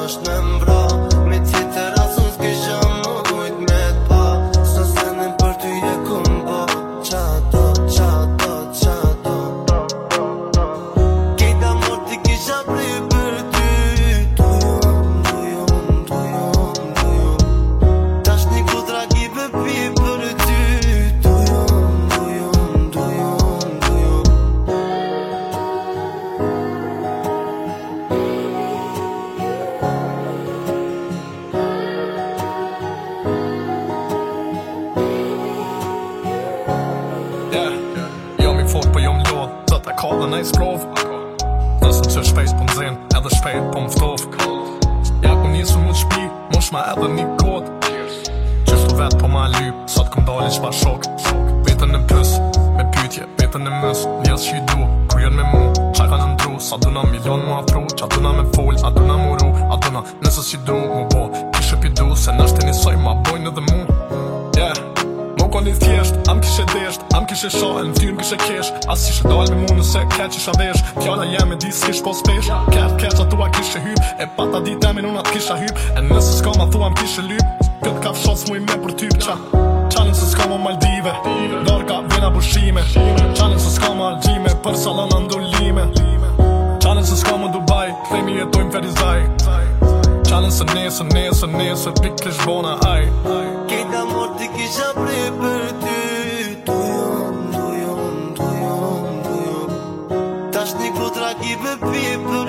është me mbra. Me tjetër asën s'kisha më mujt me t'pa. Së senin për ty e kumba. Qa do Kejta mor t'i kisha pri për ty. Dujom Tash një kudra ki bebi për ty. Jam I fort po jam låd, zat e kallën e I sprov. Nësën që shpejt po n'zin, edhe shpejt po m'ftov. Ja ku njësu mu t'shpi, mosh ma edhe një kod. Qështu vet po ma lyp, sot këm dalin qpa shok. Vetën në plus, me pytje, vetën në mës. Njerës që I du, kur jën me mu, qa ka në ndru. Sa duna milion mu afru, qa duna me full, a duna mu ru. A duna nësës që du, mu bo, kishe pidu. Se nështë e njësoj, ma bojnë edhe mu. Koni thjesht, am kishe desht, am kishe shohen, t'yn kishe kesh. As qishe dal me mu nëse keq isha vesh. Fjalla jeme di s'kish po spesh. Keq atua kishe hyp, e pata dit emin unat kisha hyp. E nëse s'ka ma thua m'kishe lyp, këtë ka fshos mu I me për typ. Qa nëse s'ka ma Maldive, dorka vena bushime. Qa nëse s'ka ma Algjime, për salona ndulime. Qa nëse s'ka ma Dubai, themi jetojmë Ferizaj. Qa nëse nesër, piklish bona aj. Kejta mor t'i kisha pri për ty. Dujom Tash një kudra ki bebi për